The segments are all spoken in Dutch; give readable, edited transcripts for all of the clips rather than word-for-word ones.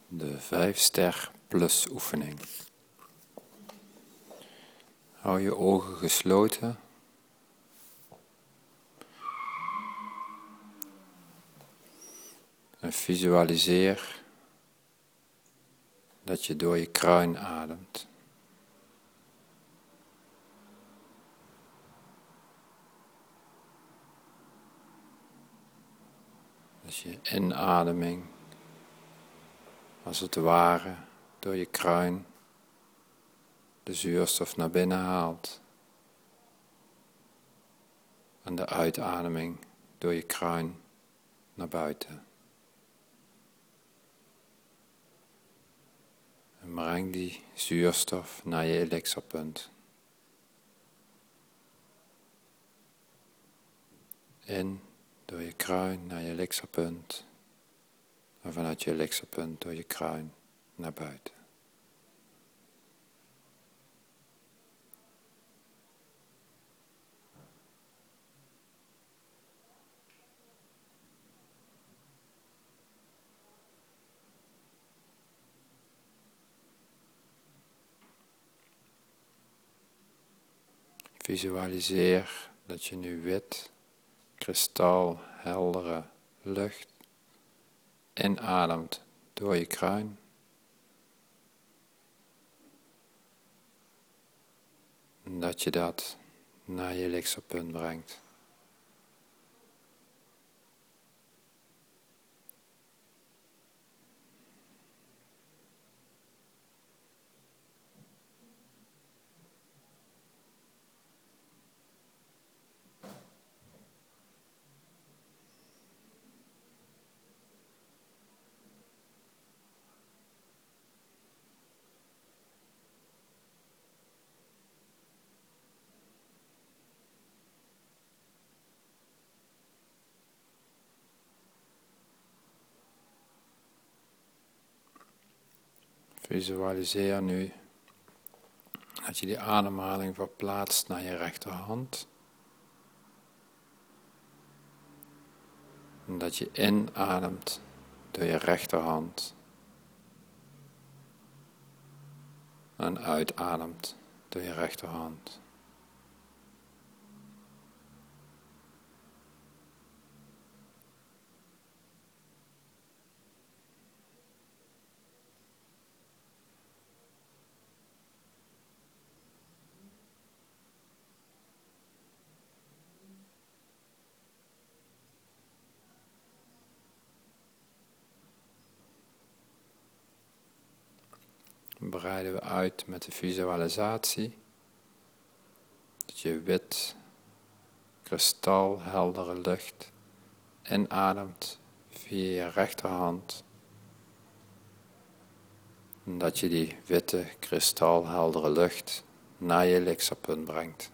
De 5-ster plus oefening. Hou je ogen gesloten. En visualiseer dat je door je kruin ademt. Dus je inademing, als het ware, door je kruin de zuurstof naar binnen haalt. En de uitademing door je kruin naar buiten. En breng die zuurstof naar je elixirpunt. In door je kruin naar je elixirpunt. En vanuit je elixirpunt door je kruin naar buiten. Visualiseer dat je nu wit, kristalheldere lucht inademt door je kruin. En dat je dat naar je elixirpunt brengt. Visualiseer nu dat je die ademhaling verplaatst naar je rechterhand. En dat je inademt door je rechterhand. En uitademt door je rechterhand. Dan breiden we uit met de visualisatie. Dat je wit, kristalheldere lucht inademt via je rechterhand. En dat je die witte, kristalheldere lucht naar je elixirpunt brengt.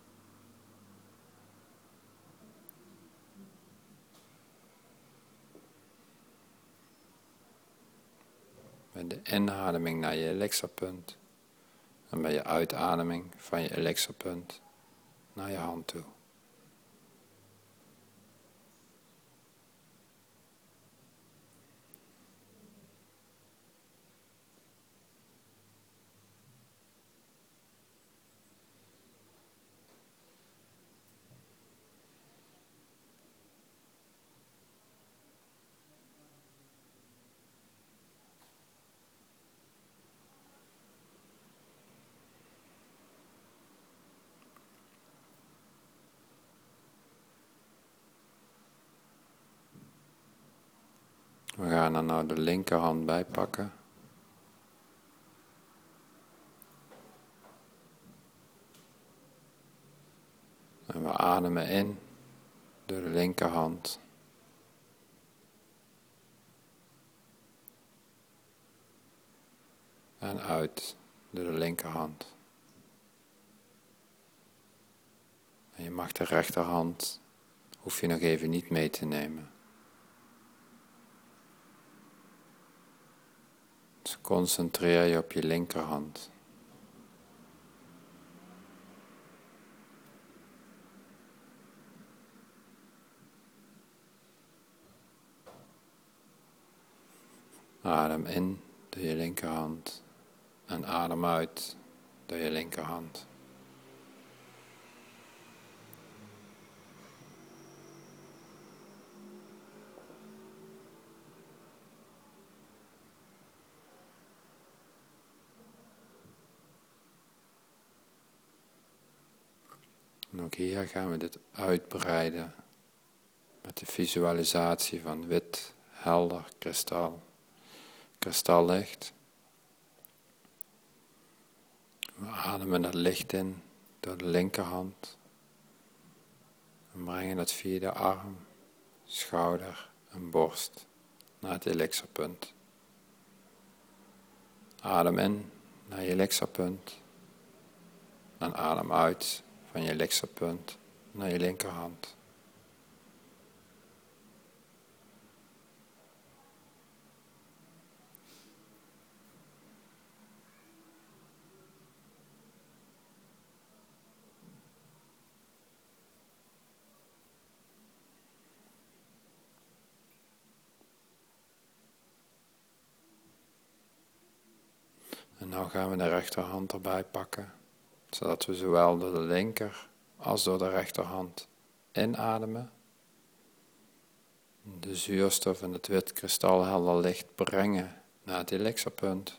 Met de inademing naar je elixirpunt en bij je uitademing van je elixirpunt naar je hand toe. We gaan er nou de linkerhand bij pakken. En we ademen in door de linkerhand. En uit door de linkerhand. En je mag de rechterhand, hoef je nog even niet mee te nemen. Dus concentreer je op je linkerhand. Adem in door je linkerhand en adem uit door je linkerhand. En ook hier gaan we dit uitbreiden met de visualisatie van wit, helder kristallicht. We ademen dat licht in door de linkerhand en brengen het via de arm, schouder en borst naar het elixirpunt. Adem in naar je elixirpunt en adem uit van je elixirpunt naar je linkerhand. En nu gaan we de rechterhand erbij pakken, zodat we zowel door de linker als door de rechterhand inademen. De zuurstof en het wit kristalhelder licht brengen naar het elixirpunt.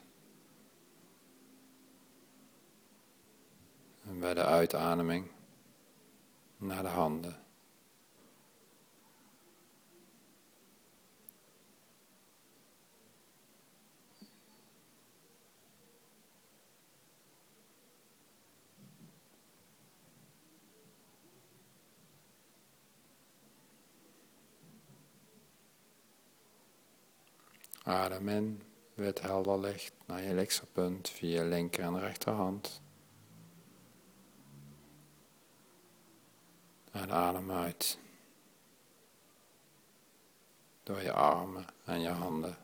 En bij de uitademing naar de handen. Adem in, wit helder licht naar je elixirpunt via je linker en rechterhand. En adem uit door je armen en je handen.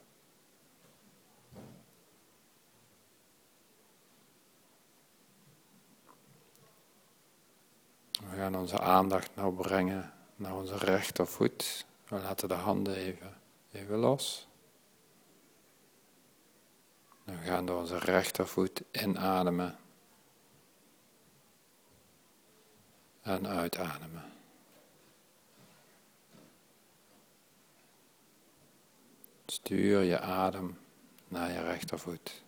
We gaan onze aandacht nou brengen naar onze rechtervoet. We laten de handen even los. We gaan door onze rechtervoet inademen en uitademen. Stuur je adem naar je rechtervoet.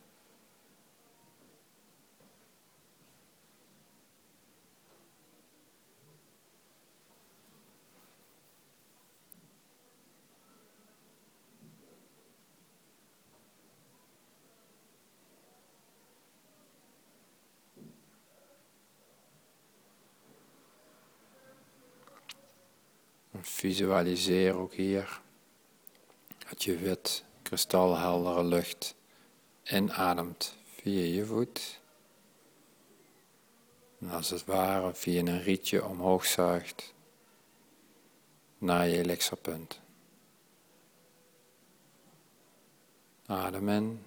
Visualiseer ook hier dat je wit, kristalheldere lucht inademt via je voet. En als het ware via een rietje omhoog zuigt naar je elixirpunt. Adem in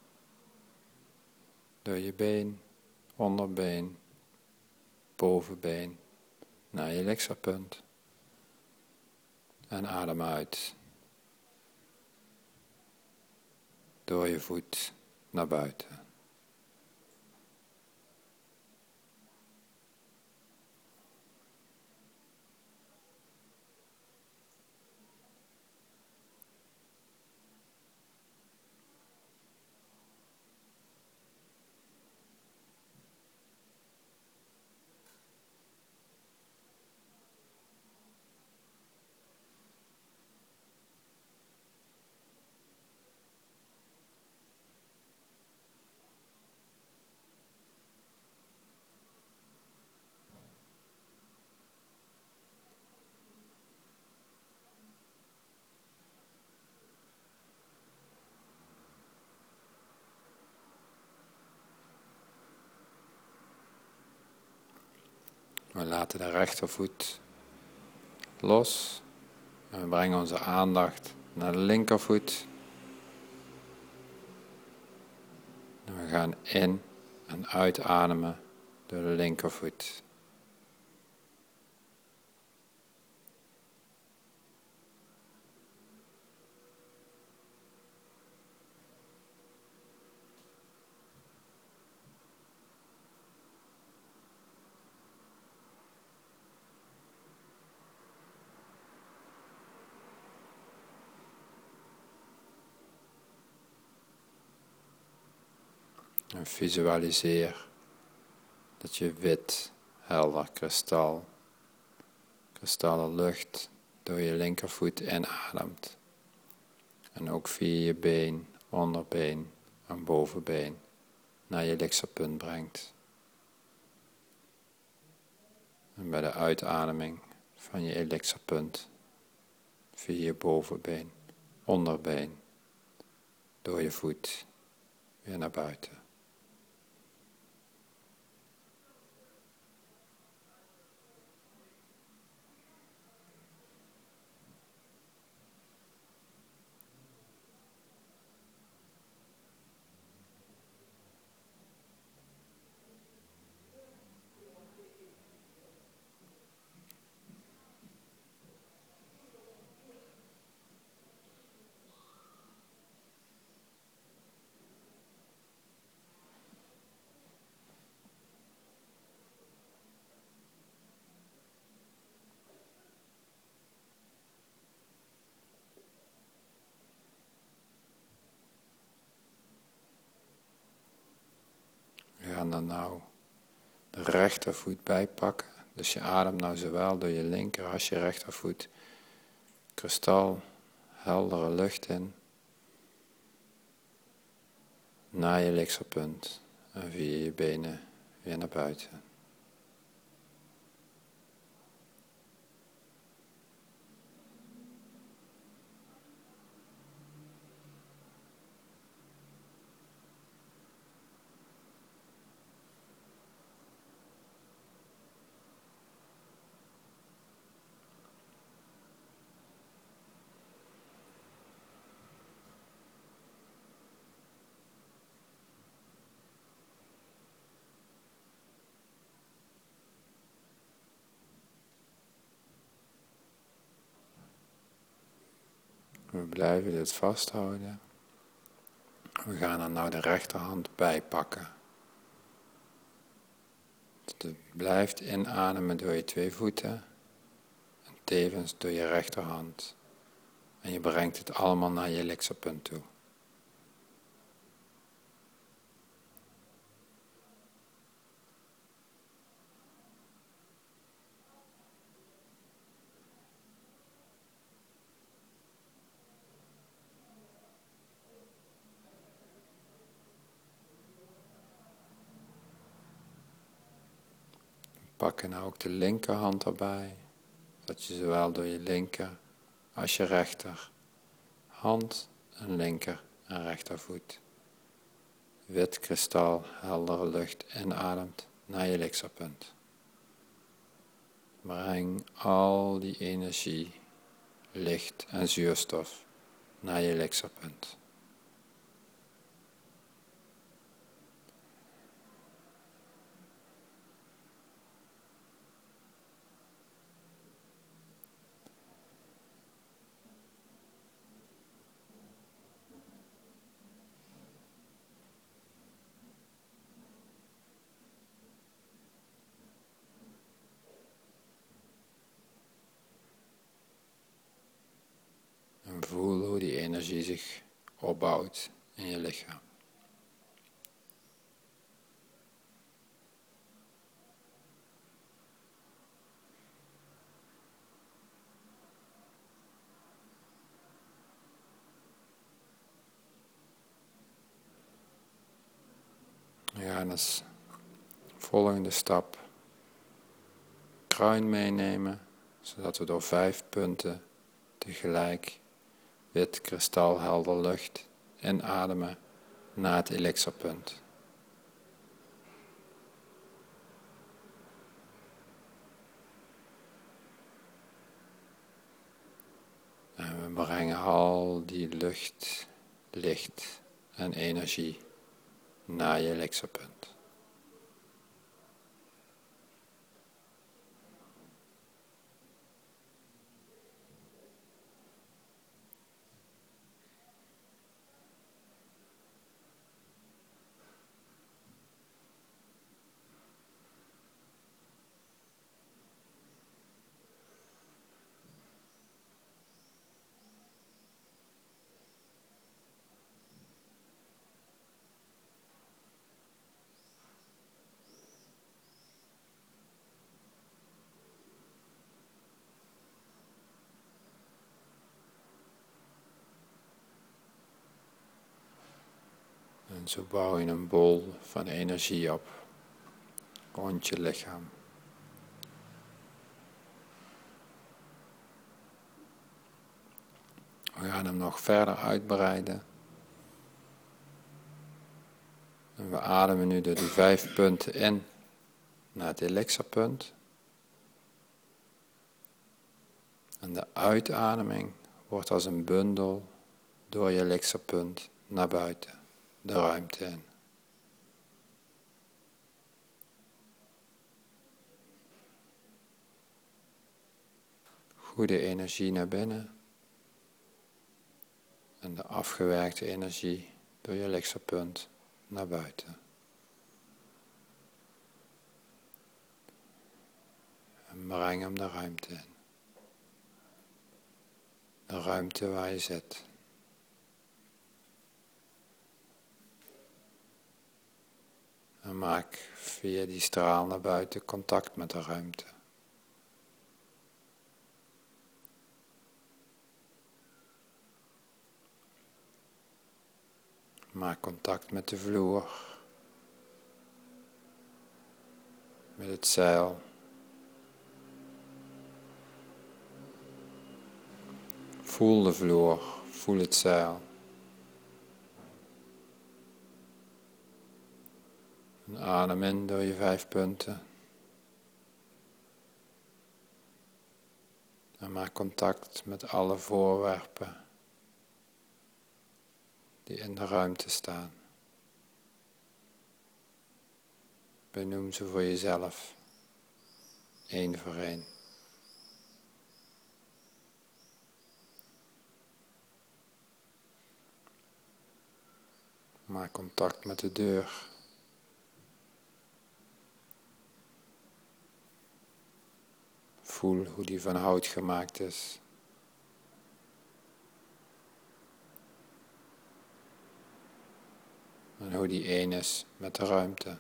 door je been, onderbeen, bovenbeen naar je elixirpunt. En adem uit door je voet naar buiten. We laten de rechtervoet los en we brengen onze aandacht naar de linkervoet. En we gaan in- en uitademen door de linkervoet. En visualiseer dat je wit, helder kristallen lucht door je linkervoet inademt. En ook via je been, onderbeen en bovenbeen naar je likserpunt brengt. En bij de uitademing van je elixerpunt via je bovenbeen, onderbeen, door je voet weer naar buiten. We gaan dan nou de rechtervoet bijpakken. Dus je ademt nou zowel door je linker als je rechtervoet kristal, heldere lucht in. Naar je likserpunt en via je benen weer naar buiten. We blijven dit vasthouden. We gaan er nou de rechterhand bij pakken. Dus je blijft inademen door je twee voeten en tevens door je rechterhand. En je brengt het allemaal naar je likserpunt toe. Pak je nou ook de linkerhand erbij, zodat je zowel door je linker als je rechter hand en linker en rechtervoet wit kristal, heldere lucht inademt naar je likserpunt. Breng al die energie, licht en zuurstof naar je likserpunt. En voel hoe die energie zich opbouwt in je lichaam. Ja, en als volgende stap kruin meenemen, zodat we door 5 punten tegelijk wit kristalhelder lucht inademen naar het elixerpunt. En we brengen al die lucht, licht en energie naar je elixerpunt. En zo bouw je een bol van energie op rond je lichaam. We gaan hem nog verder uitbreiden. En we ademen nu door die 5 punten in naar het elixirpunt. En de uitademing wordt als een bundel door je elixirpunt naar buiten, de ruimte in. Goede energie naar binnen. En de afgewerkte energie door je elixirpunt naar buiten. En breng hem de ruimte in. De ruimte waar je zit. En maak via die straal naar buiten contact met de ruimte. Maak contact met de vloer. Met het zeil. Voel de vloer, voel het zeil. En adem in door je 5 punten. En maak contact met alle voorwerpen die in de ruimte staan. Benoem ze voor jezelf, 1 voor 1. Maak contact met de deur. Voel hoe die van hout gemaakt is. En hoe die één is met de ruimte.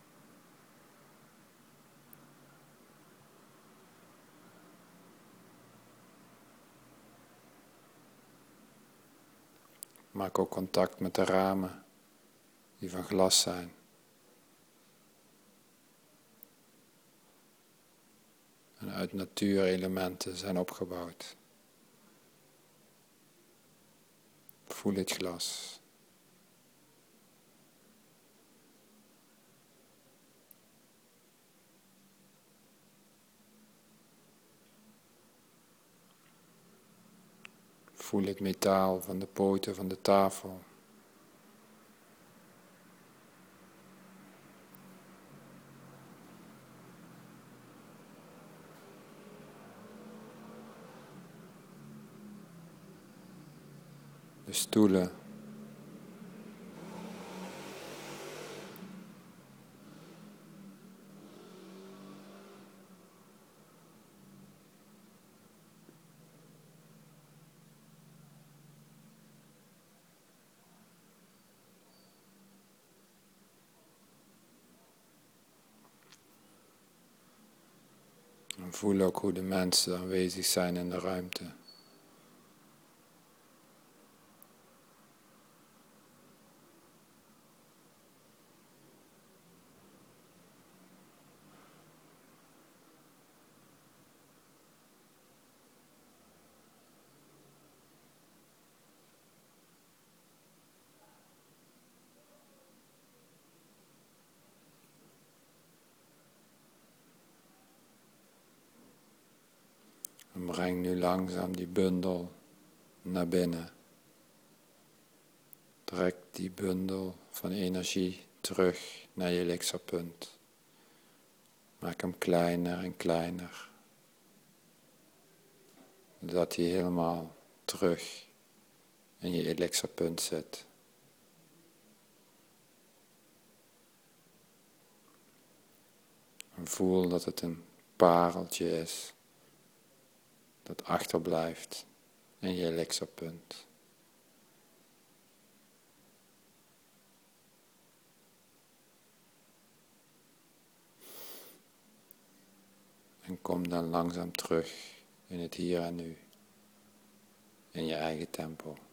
Maak ook contact met de ramen die van glas zijn. En uit natuurelementen zijn opgebouwd. Voel het glas. Voel het metaal van de poten van de tafel. De stoelen. En voel ook hoe de mensen aanwezig zijn in de ruimte. En breng nu langzaam die bundel naar binnen. Trek die bundel van energie terug naar je elixirpunt. Maak hem kleiner en kleiner. Zodat hij helemaal terug in je elixirpunt zit. En voel dat het een pareltje is. Dat achterblijft in je elixirpunt. En kom dan langzaam terug in het hier en nu. In je eigen tempo.